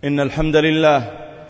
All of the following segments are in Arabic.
إن الحمد لله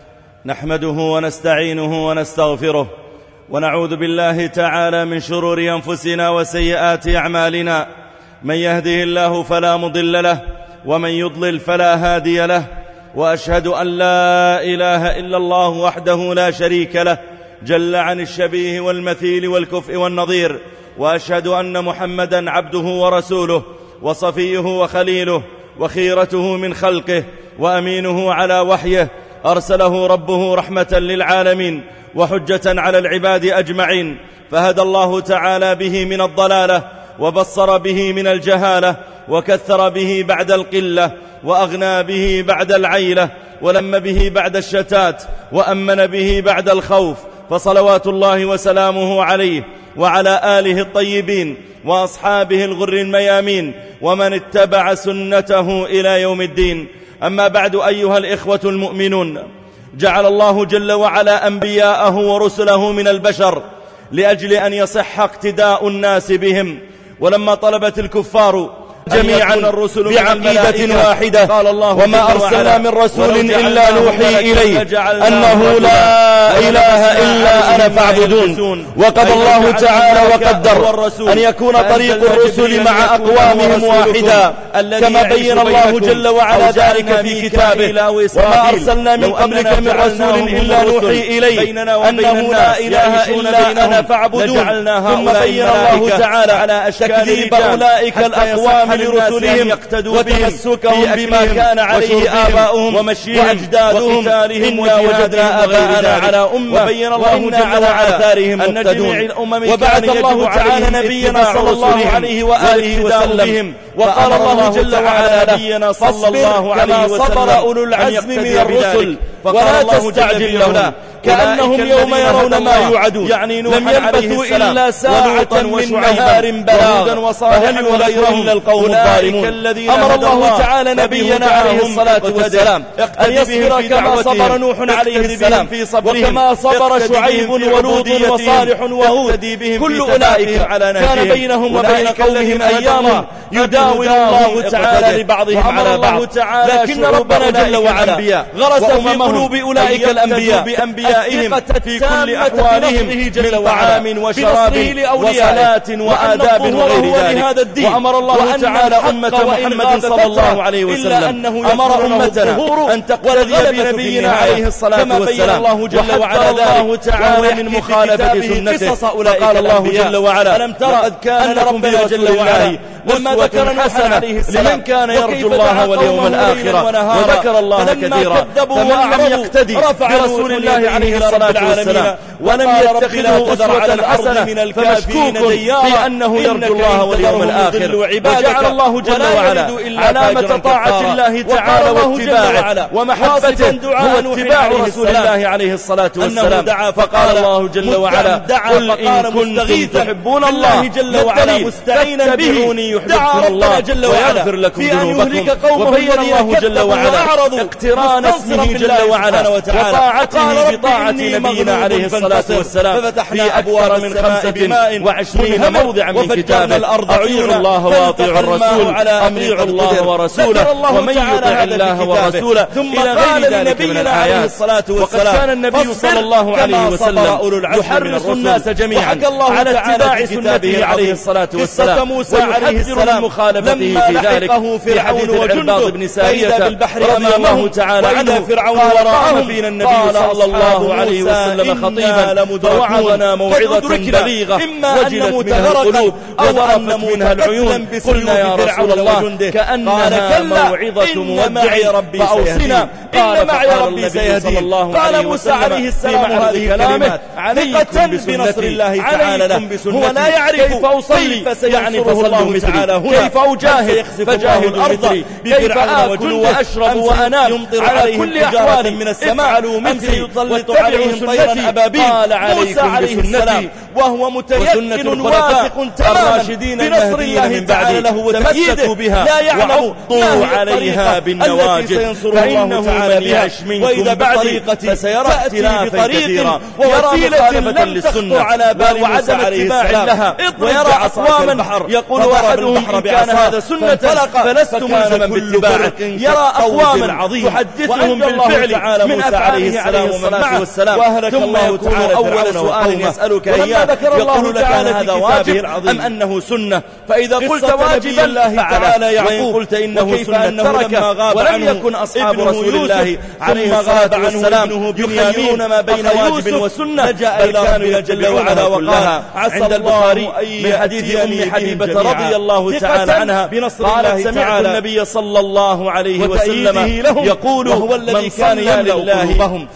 نحمده ونستعينه ونستغفره ونعوذ بالله تعالى من شرور أنفسنا وسيئات أعمالنا. من يهده الله فلا مضل له ومن يضلل فلا هادي له، وأشهد أن لا إله إلا الله وحده لا شريك له جل عن الشبيه والمثيل والكفء والنظير، وأشهد أن محمدا عبده ورسوله وصفيه وخليله وخيرته من خلقه وأمينه على وحيه، أرسله ربه رحمة للعالمين وحجة على العباد أجمعين، فهدى الله تعالى به من الضلالة وبصر به من الجهالة وكثر به بعد القلة وأغنى به بعد العيلة ولم به بعد الشتات وأمن به بعد الخوف، فصلوات الله وسلامه عليه وعلى آله الطيبين وأصحابه الغر الميامين ومن اتبع سنته إلى يوم الدين. أما بعد، أيها الإخوة المؤمنون، جعل الله جل وعلا أنبياءه ورسله من البشر لأجل أن يصح اقتداء الناس بهم، ولما طلبت الكفار جميعا الرسل بعقيدة واحدة قال الله وما أرسلنا من رسول إلا نوحي إليه أنه لا إله إلا أنا فاعبدون. وقضى الله تعالى وقدر أن يكون طريق الرسل مع أقوامهم واحدا، كما بين الله جل وعلا ذلك في كتابه وما أرسلنا من قبلك من رسول إلا نوحي إليه أنه لا إله إلا أنا فاعبدون. ثم بين الله تعالى تكذيب أولئك الأقوام لرسلهم وتمسكهم بما كان عليه آباؤهم وأجدادهم، إنا وجدنا آباءنا على أمة وإنا على آثارهم مقتدون. وبعث الله تعالى نبينا صلى الله عليه وآله وسلم، وقال الله جل وعلا نبينا صلى الله عليه وسلم صبر أولو العزم من الرسل ولا تستعجل لهم كأنهم يوم يرون ما يوعدون، يعني لم يلبثوا إلا ساعة من نهار بلاغ فهل غيره إلا القوم الظالمون. أمر الله تعالى نبينا عليه الصلاة والسلام أن يصبر كما صبر نوح عليه السلام وكما صبر شعيب ولوط وصالح وهود، كل أولئك كان بينهم وبين قومهم أيام يداول الله تعالى لبعضهم على بعض، لكن ربنا جل وعلا غرس في قلوب أولئك الأنبياء بأنبيائهم في كل أحوالهم من طعام وشراب وصلاة وآداب وغير ذلك. وأمر الله تعالى أمة محمد صلى الله عليه وسلم، أمر أمتنا أن تقتدي بنبينا عليه الصلاة والسلام، وحذر الله تعالى من مخالفة سنته. فقال الله جل وعلا ألم تر قد كان لكم في رسول الله لما ذكر حسنة لمن كان يرجو الله واليوم الآخرة وذكر الله كثيرا. فمن لم يقتدي برسول الله عليه الصلاة والسلام ولم يتخذه أسوة حسنة فمشكوك في أنه يرجو الله واليوم الآخر. وجعل الله جل وعلا علامة طاعة الله تعالى واتباعه ومحبته هو اتباع رسول الله عليه الصلاة والسلام. فقال الله جل وعلا قل إن كنتم تحبون الله جل وعلا مستعينا به يحببكم الله ويغفر لكم ذنوبكم. وبين الله جل وعلا اقتران اسمه جل وعلا وطاعته بطاعة نبينا عليه الصلاة والسلام في أكثر من 25 موضعا من كتابه. أطيعوا الله وأطيعوا الرسول، أطيعوا الله ورسوله، ومن يطع الله ورسوله إلى غير ذلك من الآيات. وقد كان النبي صلى الله عليه وسلم يحرص الناس جميعا على اتباع سنته عليه الصلاة والسلام ويحذر من مخالفته في ذلك. في حديث العرباض بن سارية رضي الله تعالى عنه قال قام فينا النبي صلى الله عليه وسلم خطيبا فوعظنا موعظة بليغة وجلت منها القلوب وذرفت منها العيون. قلنا يا رسول الله كأنها موعظة مودع فأوصنا. قال معي ربي سيهدين. قال موسى عليه السلام هذه كلامه ثقة بنصر الله تعالى له. هو لا يعرف كيف أصلي فسيعنفه الله تعالى هنا، كيف أجاهد فجاهد الأرض، كيف آكل وأشرب وأنام على كل أحوال من السماء مثلي وسلط عليهم طيرا أبابيل. موسى عليه السلام وهو متيقن واثق تماما بنصر الله تعالى له وتمسكوا بها لا يعلم عليها بالنواجذ فإنه من يعش منكم بطريقة فسيرى بطريق ووسيلة لم تخطو على بال وعدم اتباع لها، ويرى أقواما يقول أحدهم إن كان هذا سنة فلست ملزما باتباعه. يرى أقواما تحدثهم بالفعل من أفعاله عليه الصلاة والسلام، ثم يكون أول سؤال يسألك إياه يقول لك هذا واجب أم أنه سنة؟ فإذا قلت واجبا فعله، وإن قلت إنه سنة تركه. ولم يكن أصحاب رسول الله عليه الصلاة والسلام يخيرون ما بين واجب وسنة، بل كانوا جل وعلا وقالها عند البخاري من حديث أم حبيبة رضي الله تعالى عنها قالت سمعت النبي صلى الله عليه وسلم يقول هو الذي كان يملأ قلوبهم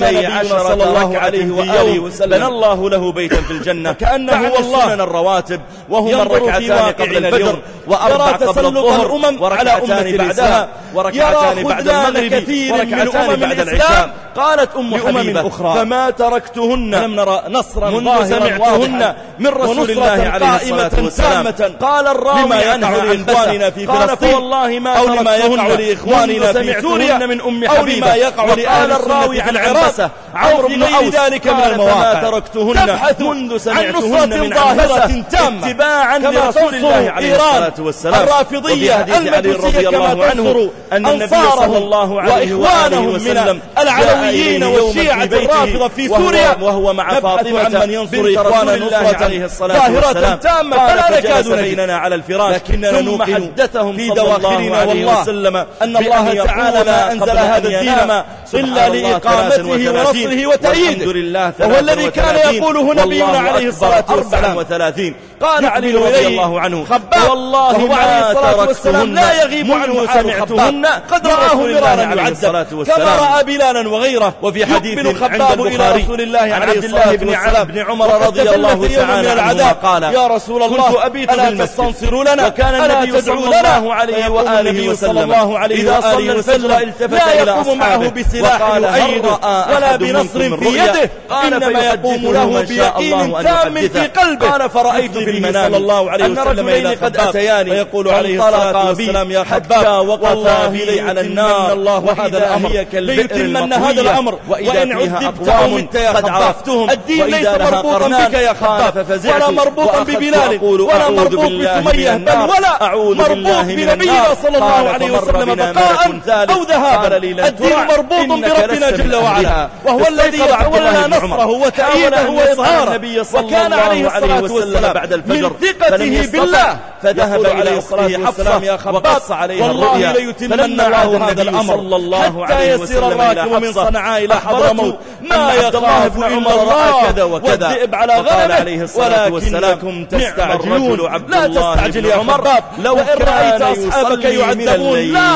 12 ركعة في يوم بنى الله له بيتا في الجنة كأنه هو السنن الرواتب، وهما الركعتان قبل الفجر وأربع قبل الظهر وركعتان بعدها وركعتان بعد المغرب وركعتان بعد العشاء. قالت أم حبيبة فما تركتهن لم نرى نصرا منذ سمعتهن من رسول الله عليه الصلاة والسلام. قال الراوي عنها عن إخواننا في فلسطين والله ما أو لما يقع لإخواننا في سوريا من أم حبيبة. قال الراوي عن عربسة عمرو بن أوس ذلك من المواقع تركتهن منذ سمعتهن من ظاهرة تامة اتباعا لرسول الله عليه الصلاة والسلام. الرافضية المجوسية كما تنصر أن النبي صلى الله عليه وآله وسلم العلويين والشيعة الرافضة في سوريا وهو مع فاطمة بنت رسول الله عليه الصلاة والسلام تامة فلا نكاد بيننا على الفراش، لكننا نوقن في دواخلنا والله أن الله تعالى ما أنزل هذا الدين إلا لإقامته ونصره وتأييده، وهو الذي كان يقوله نبينا عليه الصلاة والسلام. 34 قال علي رضي الله عنه والله ما تركتهن لا يغيب عنه سمعتهن قد رآه مرارا يعذب كما رأى بلالا وغيره. وفي حديث عند البخاري عن عبد الله بن عمر رضي الله تعالى عنه قال يا رسول الله ألا تستنصر لنا؟ وكان النبي صلى الله عليه وآله وسلم إذا صلى الفجر التفت إلى أصحابه بسلاح يؤيد ولا بنصر في يده إنما يقوم له بيقين تام في قلبه. قال فرأيت في المنام أن رجلين قد أتياني ويقول عليه الصلاة والسلام يا حباب وقفا بي على النار وهذا الأمر ليتمن هذا الأمر وإن عذبت أو مت يا خباب. الدين ليس مربوطا بك يا خباب ولا مربوطا ببلال ولا مربوط بسمية بل ولا مربوط بنبينا صلى الله عليه وسلم بقاء أو ذهابا. الدين مربوط بربنا جل وعلا وهو الذي يتولى نصره وتأييده وإظهاره. وكان عليه الصلاة والسلام من ثقته بالله فذهب عليه الصلاة والسلام يا خباب والله ليتمن الله هذا الأمر حتى يسير الراكب من صنعاء إلى حضرموت ما يخاف إلا الله والذئب على غنمه ولكنكم تستعجلون. لا تستعجل يا خباب، لو إن رأيت أصحابك يعذبون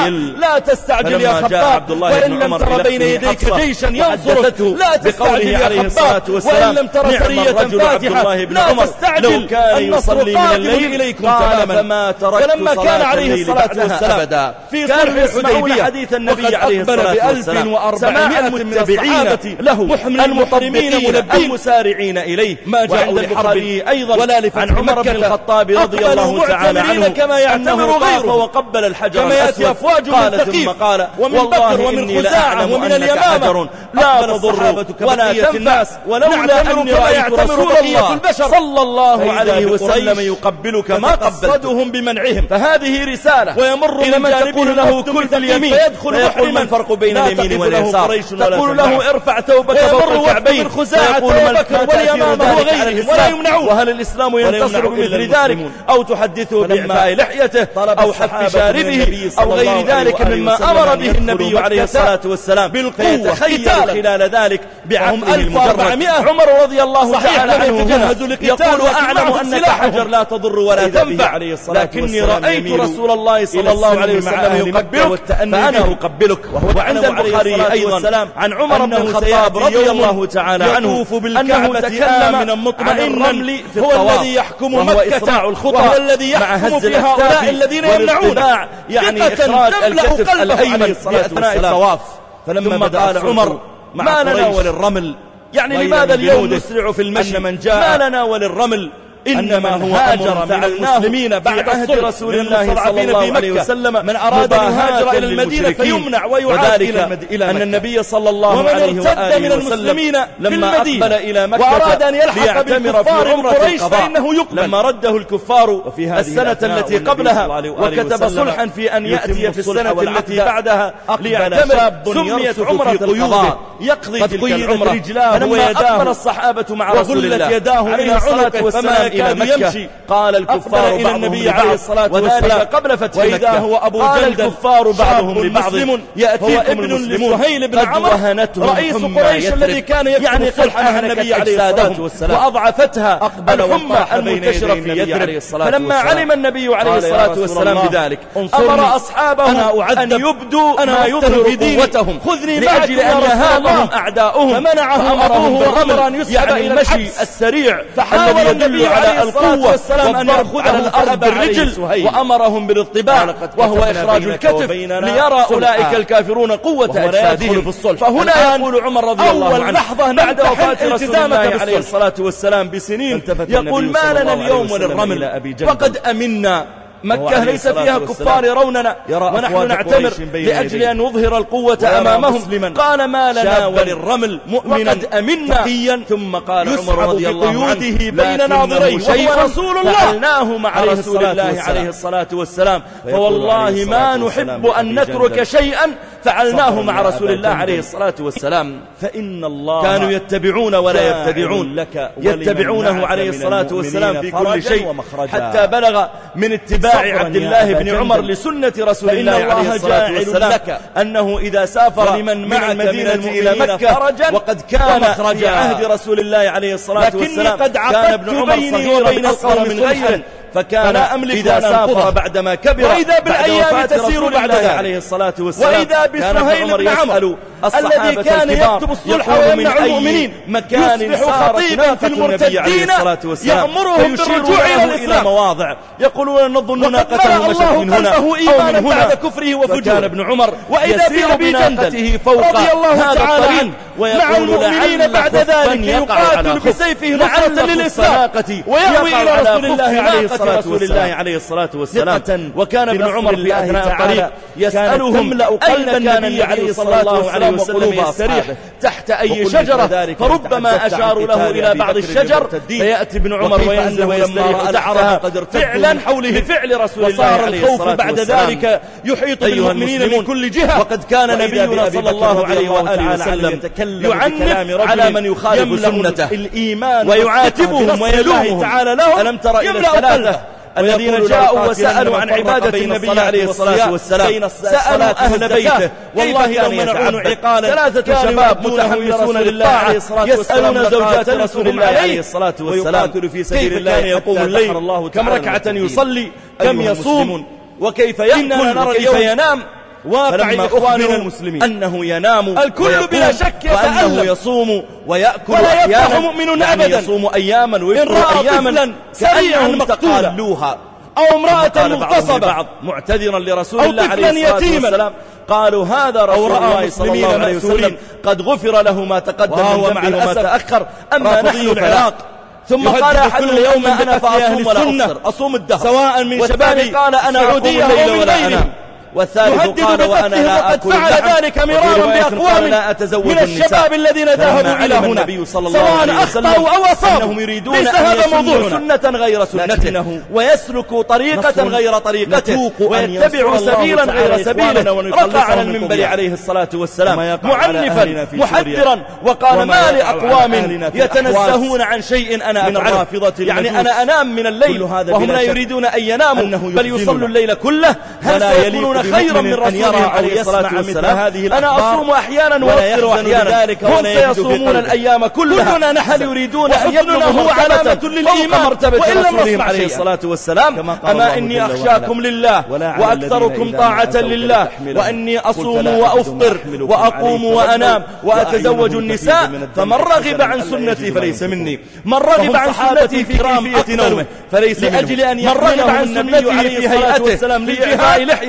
لا تستعجل يا خباب، وإن لم تر بين يديك جيشا ينصرك لا تستعجل يا خباب، وإن لم تر سرية فاتحة لا تستعجل النصر قادم إليكم تماما. فلما كان عليه الصلاة والسلام في صلح الحديبية حديث النبي عليه الصلاة والسلام سماع المتبعين له المحرمين ملبين المسارعين إليه ما جاء البخاري أيضا ولا عن عمر بن الخطاب رضي الله تعالى عنه كما يعتمر غيره وقبل الحجر كما يأتي أفواج من ثقيف ومن بكر ومن خزاعة ومن اليمامة لا تضر ولا تنفع ولولا أني رأيت رسول الله صلى الله عليه وسلم يقبلك ما قبلتهم بمنعهم. فهذه رسالة ويمر إلى من تقول له كل في اليمين فيدخل محرما الفرق بين اليمين واليسار تقول له ارفع ثوبك فوق الكعبين فيقول بكر واليمامة وغيرهم ولا يمنعون. وهل الإسلام ينتصر بمثل ذلك أو تحدثه بإعفاء لحيته أو حف شاربه أو غير ذلك مما أمر به النبي عليه الصلاة والسلام بالقوة خلال ذلك بعقله المجرد. عمر رضي الله تعالى عنه يقول وأعلم أنك حجر لا تضر ولا تنفع لكني رأيت رسول الله صلى الله عليه وسلم يقبلك فأنا أقبلك. وعند البخاري أيضا عن عمر بن الخطاب رضي الله تعالى عنه أنه تكلم مطمئنا هو الذي يحكم مكة وهو الذي يحكم في هؤلاء الذين يمنعون يعني إخراج الكتف الأيمن في أثناء الطواف. فلما قال عمر ما لنا وللرمل يعني لماذا اليوم نسرع في المشي ما لنا وللرمل إنما هو هاجر من المسلمين بعد عهد رسول الله صلى الله عليه وسلم من أراد أن يهاجر إلى المدينة فيمنع ويعاد إلى أن النبي صلى الله عليه وآله وسلم لما أقبل إلى مكة وأراد أن يلحق بالكفار عمرة قريش فإنه يقبل. لما رده الكفار السنة التي قبلها وكتب صلحا في أن يأتي في السنة التي بعدها ليعتمر، سميت عمرة القضاء يقضي تلك العمرة. فلما أقبل الصحابة مع رسول الله عليه الصلاة والسلام إلى مكة قال الكفار إلى النبي عليه الصلاة وذلك قبل فتح وإذا مكة هو أبو قال جندل الكفار بعضهم لبعض يأتيكم المسلمون سهيل بن عمرو رئيس قريش الذي كان يكتب الصلح مع النبي عليه الصلاة والسلام وأضعفتها الحمى المنتشرة في يثرب. فلما علم النبي عليه الصلاة والسلام بذلك أمر أصحابه أن يبدوا ما يظهر قوتهم لأجل أن يهابهم أعداؤهم، فمنعه أبوه وأمر أن يسحب إلى المشي السريع فحاول النبي عليه الصلاة والسلام أن يأخذ على الأرض بالرجل وأمرهم بالاطباع وهو إخراج الكتف ليرى أولئك الكافرون قوة أجسادهم. فهنا يقول عمر رضي الله عنه بعد وفاة رسول الله عليه الصلاة والسلام بسنين يقول ما لنا اليوم وللرمل وقد أمنا مكة ليس فيها كفار يروننا ونحن نعتمر لأجل أن نظهر القوة أمامهم. قال ما لنا وللرمل مؤمنا قد أمنا. ثم قال عمر رضي الله عنه بين ناظرين وهو رسول الله فعلناه مع رسول الله عليه الصلاة والسلام. فوالله ما نحب أن نترك شيئا فعلناه مع رسول الله عليه الصلاة والسلام. فإن الله كانوا يتبعون ولا يبتدعون، يتبعونه عليه الصلاة والسلام في كل شيء حتى بلغ من اتباع عبد الله بن عمر لسنة رسول الله عليه الصلاة والسلام أنه إذا سافر من المدينة إلى مكة وقد كان في عهد رسول الله عليه الصلاة والسلام كان ابن عمر صغيرا أصغر من غيره، فكان إذا سافر بعدما كبر وإذا بالأيام تسير بعد ذلك عليه الصلاة والسلام وإذا بسهيل بن عمرو الذي كان يكتب الصلح ويمنع المؤمنين مكان خطيب في المرتدين يأمرهم بالرجوع إلى الإسلام مواضع يقولون نظن ناقته مشت من هنا أو من هنا بعد كفره وفجوره. فكان ابن عمر وإذا بأبي جندل رضي الله تعالى عنه مع المؤمنين بعد ذلك يقاتل بسيفه نصرة للإسلام ويأوي إلى رسول الله عليه الصلاة والسلام. وكان ابن عمر في أثناء الطريق يسألهم أين كان النبي عليه الصلاة والسلام يستريح تحت أي شجرة، فربما أشاروا له إلى بعض الشجر فيأتي ابن عمر وينزل ويستريح تحتها فعلا بفعل رسول الله عليه الصلاة بعد ذلك يحيط بالمؤمنين من كل جهة. وقد كان نبينا صلى الله عليه وآله وسلم يعنف على من يخالف سنته الإيمان ويعاتبهم ويلومهم. ألم تر إلى الثلاثة الذين جاءوا وسألوا عن عبادة النبي عليه الصلاة والسلام سألوا أهل بيته والله لو منعون عقالا ثلاثة شباب متحمسون لله يسألون زوجات رسول الله عليه الصلاة والسلام كيف كان يقوم الليل، كم ركعة يصلي، كم يصوم، وكيف يأكل وكيف ينام. واقع إخواننا المسلمين أنه ينام الكل بلا شك وأنه يصوم ويأكل ولا يفرح مؤمن أبدا، يصوم أياما ويفطر أياما كأنهم تقالوها أو امرأة مغتصبة معتذرا لرسول الله عليه الصلاة والسلام قالوا هذا رسول الله صلى الله عليه وسلم قد غفر له ما تقدم من ذنبه وما تأخر، أما نحن العراق. ثم قال أحدهم يوم أنا فأصوم ولا أفطر، أصوم الدهر سواء من شبابي قال أنا سعودية أو من غيرهم. والثالث قال وأنا لا أكل فعل ذلك مرارا بأقوام من الشباب الذين ذهبوا إلى هنا سواء أخطأوا أو أصابوا يريدون أن يسنوا سنة غير سنته ويسلكوا طريقة غير طريقته ويتبعوا سبيلا غير سبيله. رفع على المنبر عليه الصلاة والسلام معنفا محذرا وقال ما لأقوام يتنزهون عن شيء أنا أفعله، يعني أنا أنام من الليل وهم لا يريدون أن يناموا بل يصلوا الليل كله. هل سيكونون خيرا من رسوله عليه الصلاة والسلام؟ أنا أصوم أحيانا وأفطر أحيانا، هم سيصومون الأيام كلها. هل يريدون أن يبلغوا هو علامة للإيمان مرتبة رسولهم عليه الصلاة والسلام؟ أما إني أخشاكم لله وأكثركم طاعة لله وأني أصوم وأفطر وأقوم وأنام وأتزوج النساء، فمن رغب عن سنتي فليس مني. من رغب عن سنتي في كيفية نومه فليس مني. من رغب عن سنته في هيئته في إعفاء لحيته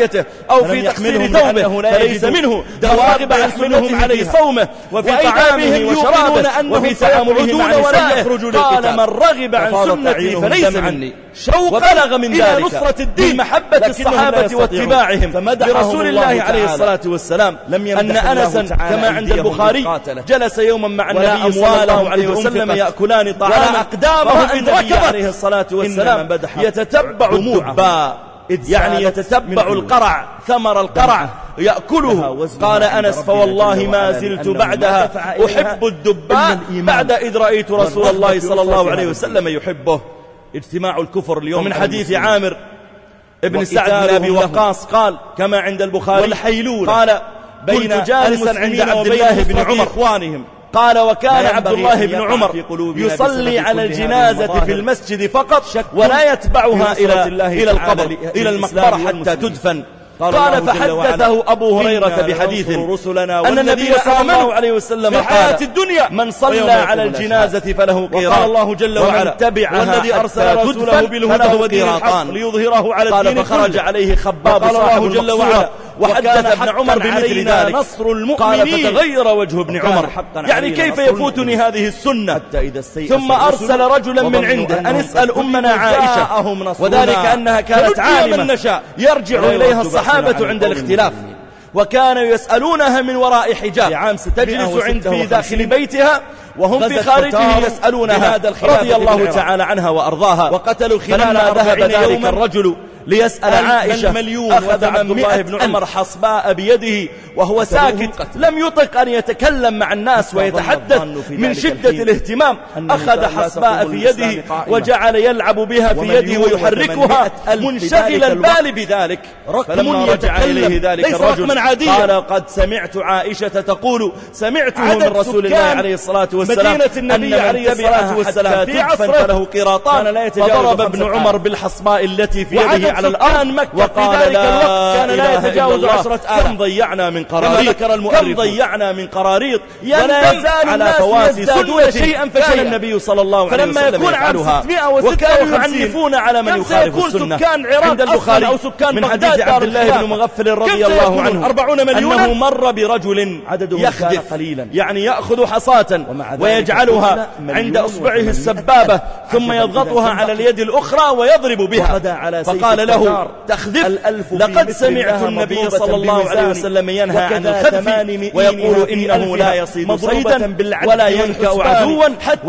أو في تقصير ثوبه فليس منه، راغب عن سنته في صومه وفي طعامه وشرابه وفي تعامله مع نسائه. قال من رغب عن سنتي فليس مني. وبلغ من ذلك نصرة الدين محبة الصحابة واتباعهم برسول الله عليه الصلاة والسلام أن أنسا كما عند البخاري جلس يوما مع النبي صلى الله عليه وسلم يأكلان طعاما أقدامه النبي عليه الصلاة والسلام يتتبع الدباء، يعني يتتبع القرع، ثمر القرع يأكله. قال أنس فوالله ما زلت بعدها أحب الدباء بعد إذ رأيت رسول الله صلى الله عليه وسلم يحبه. اجتماع الكفر اليوم. من حديث عامر ابن سعد بن أبي وقاص قال كما عند البخاري قال كنت جالسا عند عبد الله بن عمر إخوانهم، قال وكان عبد الله بن عمر يصلي على الجنازة في المسجد فقط ولا يتبعها إلى القبر إلى المقبرة حتى تدفن. قال فحدثه أبو هريرة بحديث أن النبي صلى الله عليه وسلم قال من صلى على الجنازة فله قيراط، الله جل وعلا والذي أرسل رسوله بالهدى ودين الحق ليظهره على الدين كله. فخرج عليه خباب صاحب الله جل وعلا وحدث ابن عمر بمثل ذلك. نصر المؤمنين. قال فتغير وجه ابن عمر، يعني كيف يفوتني هذه السنة؟ ثم أرسل رجلا من عنده أن اسأل أمنا عائشة، وذلك أنها كانت عالمة يرجع إليها الصحابة عند الاختلاف، وكانوا يسألونها من وراء حجاب، تجلس في داخل بيتها وهم في خارجه يسألونها رضي الله تعالى عنها وأرضاها. وقتلوا خلالها. ذهب ذلك الرجل ليسأل عائشة أخذ عبد الله بن عمر حصباء بيده وهو ساكت لم يطق أن يتكلم مع الناس ويتحدث من شدة الاهتمام. أخذ حصباء في يده وجعل يلعب بها في يده ويحركها منشغل البال بذلك. فلما رجع إليه ذلك الرجل قال قد سمعت عائشة تقول سمعته من رسول الله عليه الصلاة والسلام أن من تبعه حتى تدفن فله قيراطان. فضرب ابن عمر بالحصباء التي في يده على الأرض وقال ذلك الوقت كان لا يتجاوز 10,000. كم ضيعنا من قراريط، كم ضيعنا من قراريط يندم على فوات سنة شيئا فكان النبي صلى الله عليه وسلم يفعلها، وكانوا يعنفون على من يخالف السنة. عند البخاري من حديث عبد الله بن مغفل رضي الله عنه 40 مليون أنه مر برجل يخدف، يعني يأخذ حصاة ويجعلها عند أصبعه السبابة ثم يضغطها على اليد الأخرى ويضرب بها. فقال له تخذف، لقد سمعت النبي صلى الله عليه وسلم ينهى عن الخذف ويقول إنه لا يصيد صيدا ولا ينكأ عدوا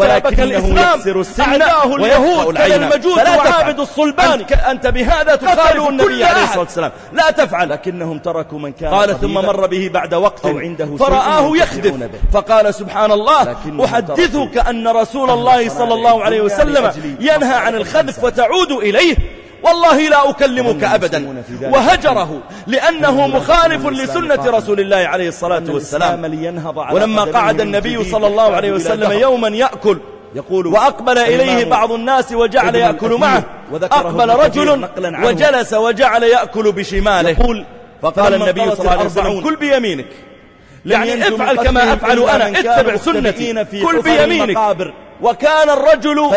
ولكنه يكسر السن ويهود كالمجوس وعابد الصلبان. أنت بهذا تخالف النبي عليه الصلاة والسلام، لا تفعل. لكنهم تركوا من كان. قال ثم مر به بعد وقت فرآه يخذف فقال سبحان الله أحدثك أن رسول الله صلى الله عليه وسلم ينهى عن الخذف وتعود إليه، والله لا أكلمك أبدا. وهجره لأنه مخالف لسنة رسول الله عليه الصلاة والسلام. ولما قعد النبي صلى الله عليه وسلم يوما يأكل وأقبل إليه بعض الناس وجعل يأكل معه، أقبل رجل وجلس وجعل يأكل بشماله. فقال النبي صلى الله عليه وسلم كل بيمينك، يعني افعل كما أفعل أنا، اتبع سنتي، كل بيمينك. وكان الرجل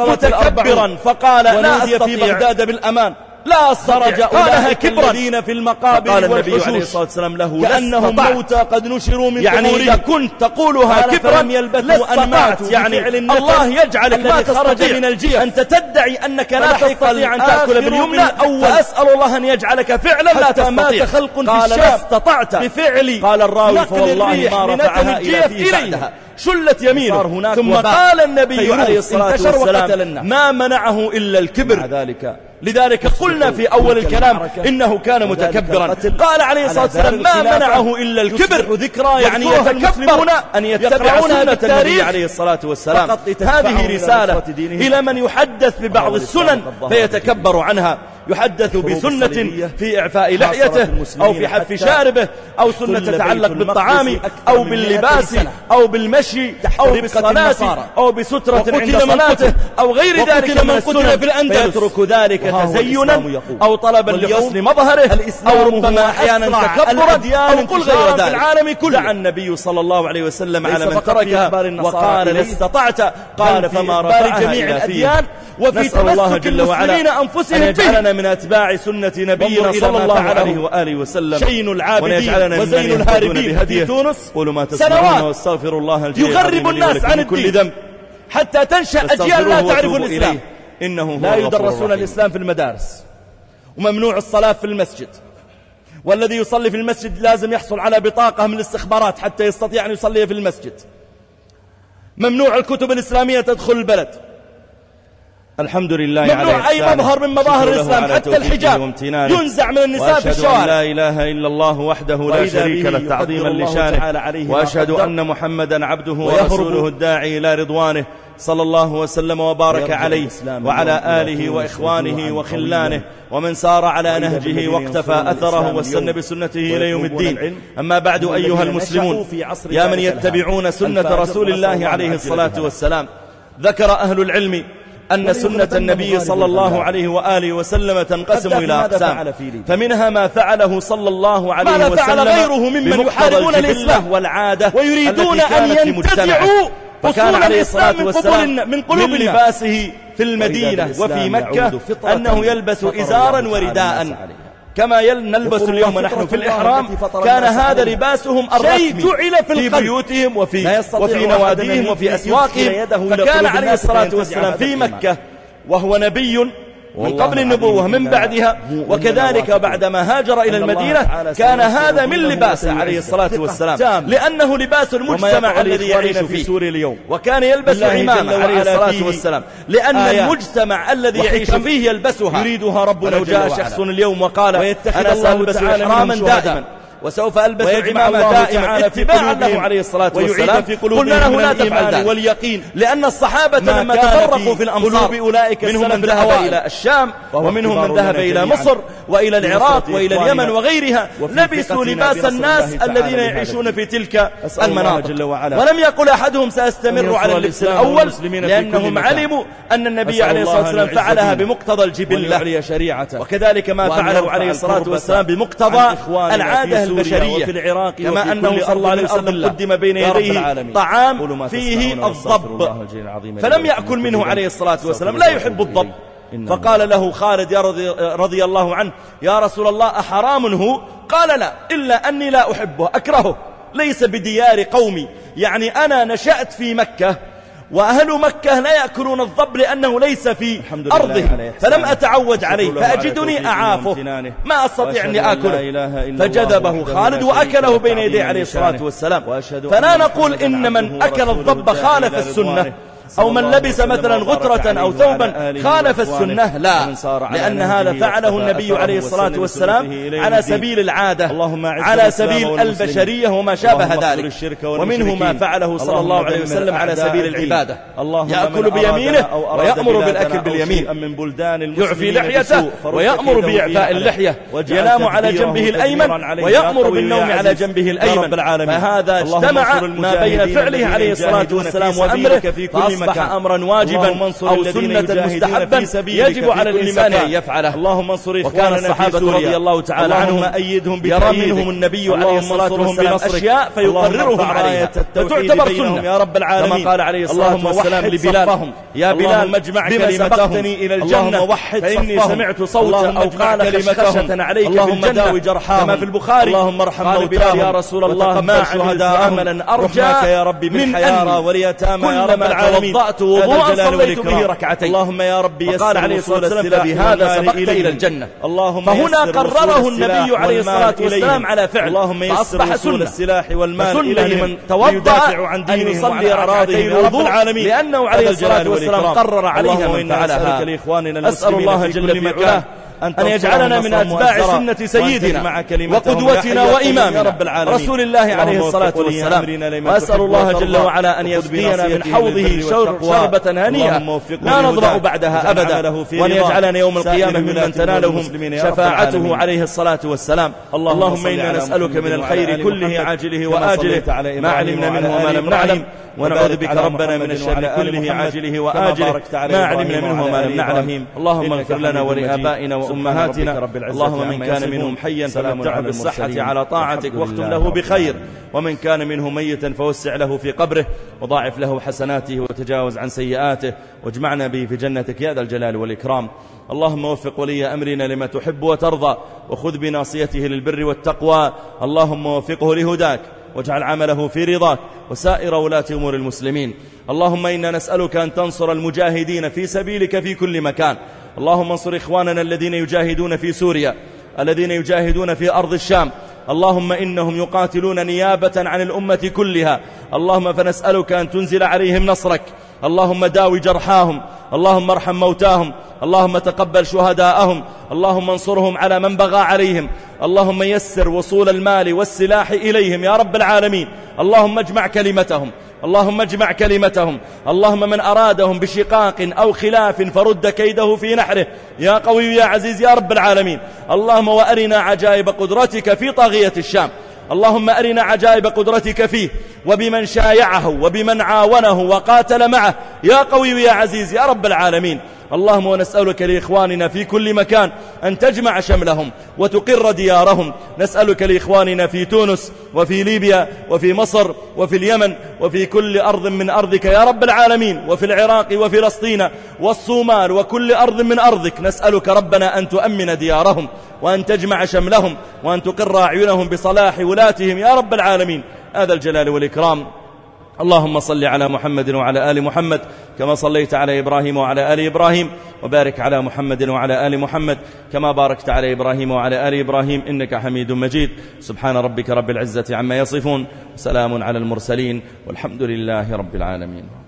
متكبرا فقال لا أستطيع في بغداد بالأمان، لا أستطيع. قالها كبرا في المقابر. قال النبي عليه الصلاة والسلام له كأنهم موتى قد نشروا من قبورهم، يعني إذا كنت تقولها كبرا يلبثوا أن مات، يعني الله يجعلك ما تستطيع من الجيف. أنت تدعي أنك لا تستطيع أن تأكل باليمنى فأسأل الله أن يجعلك فعلا لا تستطيع. قال لا استطعت بفعلي. قال الراوي فوالله ما رفعها إلى فيه بعدها، شلت يمينه. ثم قال النبي عليه الصلاة والسلام ما منعه إلا الكبر. لذلك قلنا في أول الكلام إنه كان متكبرا. قال عليه الصلاة والسلام ما منعه إلا الكبر، يعني يتكبرون أن يتبعون سنة النبي عليه الصلاة والسلام. هذه رسالة إلى من يحدث ببعض السنن فيتكبر عنها، يحدث بسنة في إعفاء لحيته أو في حف شاربه أو سنة تتعلق بالطعام أو باللباس أو بالمشي أو بالصلاة أو بسترة عند صلاته أو غير ذلك من السنن، فيترك ذلك تزينا أو طلبا لحسن مظهره أو ربما أحيانا تكبرا أو قل غير ذلك. العالم كله دعا النبي صلى الله عليه وسلم على من تركها وقال لا استطعت. قال فما رفعها جميع الأديان وفي تمسك المسلمين أنفسهم به يجعلنا من أتباع سنة نبينا صلى الله عليه وآله وسلم شين العابدين وزين الهاربين في تونس سنوات يغرب الناس عن الدين حتى تنشأ أجيال لا تعرف الإسلام. لا يدرسون الإسلام في المدارس، وممنوع الصلاة في المسجد، والذي يصلي في المسجد لازم يحصل على بطاقة من الاستخبارات حتى يستطيع أن يصلي في المسجد. ممنوع الكتب الإسلامية تدخل البلد. الحمد لله ممنوع أي مظهر من مظاهر الإسلام، حتى الحجاب ينزع من النساء في الشوارع. لا إله إلا الله وحده لا شريك له تعظيما لشانه، وأشهد أن محمدا عبده ورسوله الداعي إلى رضوانه، صلى الله وسلم وبارك عليه وعلى آله وإخوانه وخلانه ومن سار على نهجه واقتفى أثره واستنى بسنته إلى يوم الدين. أما بعد أيها المسلمون، يا من يتبعون سنة رسول الله عليه الصلاة والسلام، ذكر أهل العلم أن سنة النبي صلى الله عليه وآله وسلم تنقسم إلى أقسام، فمنها ما فعله صلى الله عليه وسلم، ما فعل غيره ممن يحاربون الإسلام والعادة ويريدون أن ينتزعوا فكان عليه الصلاة والسلام من لباسه في المدينة وفي مكة أنه يلبس إزارا ورداء كما نلبس اليوم نحن في الإحرام. كان هذا لباسهم الرسمي في بيوتهم وفي نواديهم وفي أسواقهم. فكان عليه الصلاة والسلام في مكة وهو نبي من قبل النبوة من بعدها، وكذلك بعدما هاجر إلى المدينة كان هذا من لباسه عليه الصلاة والسلام، لأنه لباس المجتمع الذي يعيش فيه سوريا اليوم. وكان يلبس عمامة عليه الصلاة والسلام لأن المجتمع الذي يعيش فيه يلبسها. يريدها ربنا. لو جاء شخص اليوم وقال أنا سألبس إحراما دائما وسوف ألبس العمامة دائما اتباعا له عليه الصلاة والسلام، قلنا له لا تفعل ذلك واليقين، لأن الصحابة لما تفرقوا في الأمصار منهم من ذهب إلى الشام ومنهم من ذهب إلى مصر وإلى العراق وإلى اليمن وغيرها، لبسوا لباس الناس الذين يعيشون في تلك المناطق. ولم يقل أحدهم سأستمر على اللبس الأول، لأنهم علموا أن النبي عليه الصلاة والسلام فعلها بمقتضى الجبلة، وكذلك ما فعله عليه الصلاة والسلام بمقتضى العادة البشرية، كما أنه صلى الله عليه وسلم قدم بين يديه طعام فيه الضب فلم يأكل منه عليه الصلاة والسلام، لا يحب الضب. فقال له خالد رضي الله عنه يا رسول الله أحرام هو؟ قال لا، إلا أني لا أحبه أكرهه، ليس بديار قومي، يعني أنا نشأت في مكة وأهل مكة لا يأكلون الضب لأنه ليس في أرضه، فلم أتعود عليه فأجدني أعافه ما أستطيع أني أكله. فجذبه خالد وأكله بين يديه عليه الصلاة والسلام. فلا نقول إن من أكل الضب خالف السنة، أو من لبس مثلا غترة أو ثوبا خالف السنة، لا، لأن هذا فعله النبي عليه الصلاة والسلام على سبيل العادة، على سبيل البشرية وما شابه ذلك. ومنه ما فعله صلى الله عليه وسلم على سبيل العبادة، يأكل بيمينه ويأمر بالأكل باليمين، يعفي لحيته ويأمر بإعفاء اللحية، ينام على جنبه الأيمن ويأمر بالنوم على جنبه الأيمن. فهذا اجتمع ما بين فعله عليه الصلاة والسلام وأمره، فأصبح أمرا واجبا أو سنة مستحبا يجب على الإنسان أن يفعله. اللهم انصر إخواننا الصحابة رضي الله تعالى عنهم، أيدهم بتأييدك، منهم النبي عليه الصلاة والسلام أشياء فيقررهم عليها فتعتبر سنة يا رب العالمين. كما قال عليه الصلاة والسلام لبلال يا بلال مجمع كلمتهم إلى الجنة فإني سمعت صوتا أو قال خشخشة عليك في الجنة كما في البخاري. اللهم ارحم موتاهم يا رسول الله، ما عملت عملا أرجى يا رب من حيارى واليتامى يا رب العالمين توضأت وضوءا صليت به ركعتين. اللهم يا رب يسر عليه الصلاة والسلام فبهذا سبقت إلى الجنة. فهنا قرره النبي عليه الصلاة والسلام على فعل، فأصبح سنة. فسنة لمن توضأ أن يصلي ركعتين وضوء، لأنه عليه الصلاة والسلام قرر عليها من فعلها. أسأل الله جل في علاه أن يجعلنا من أتباع سنة سيدنا وقدوتنا وإمامنا رسول الله عليه الصلاة والسلام. وأسأل الله جل وعلا أن يسقينا من حوضه شربة هنيئة لا نضرأ بعدها أبدا، وأن يجعلنا يوم القيامة ممن تنالهم شفاعته عليه الصلاة والسلام. اللهم إنا نسألك من الخير كله عاجله وآجله ما علمنا منه وما لم نعلم، ونعوذ بك ربنا من الشر كله عاجله وآجله ما علمنا منه وما لم نعلم. اللهم اغفر لنا ولآبائنا أمهاتنا. اللهم من كان منهم حيا فمتعه بالصحة على طاعتك واختم له بخير، ومن كان منه ميتا فوسع له في قبره وضاعف له حسناته وتجاوز عن سيئاته، واجمعنا به في جنتك يا ذا الجلال والإكرام. اللهم وفق ولي أمرنا لما تحب وترضى، وخذ بناصيته للبر والتقوى. اللهم وفقه لهداك واجعل عمله في رضاك وسائر ولاة أمور المسلمين. اللهم إنا نسألك أن تنصر المجاهدين في سبيلك في كل مكان. اللهم انصر إخواننا الذين يجاهدون في سوريا، الذين يجاهدون في أرض الشام. اللهم إنهم يقاتلون نيابة عن الأمة كلها. اللهم فنسألك أن تنزل عليهم نصرك. اللهم داوي جرحاهم، اللهم ارحم موتاهم، اللهم تقبل شهداءهم، اللهم انصرهم على من بغى عليهم. اللهم يسر وصول المال والسلاح إليهم يا رب العالمين. اللهم اجمع كلمتهم، اللهم اجمع كلمتهم. اللهم من أرادهم بشقاق أو خلاف فرد كيده في نحره يا قوي يا عزيز يا رب العالمين. اللهم وأرنا عجائب قدرتك في طاغية الشام. اللهم أرنا عجائب قدرتك فيه وبمن شايعه وبمن عاونه وقاتل معه يا قوي يا عزيز يا رب العالمين. اللهم ونسألك لإخواننا في كل مكان أن تجمع شملهم وتقر ديارهم. نسألك لإخواننا في تونس وفي ليبيا وفي مصر وفي اليمن وفي كل أرض من أرضك يا رب العالمين، وفي العراق وفلسطين والصومال وكل أرض من أرضك. نسألك ربنا أن تؤمن ديارهم وأن تجمع شملهم وأن تقر أعينهم بصلاح ولاتهم يا رب العالمين. هذا الجلال والإكرام. اللهم صل على محمد وعلى آل محمد كما صليت على إبراهيم وعلى آل إبراهيم، وبارك على محمد وعلى آل محمد كما باركت على إبراهيم وعلى آل إبراهيم إنك حميد مجيد. سبحان ربك رب العزة عما يصفون، سلام على المرسلين، والحمد لله رب العالمين.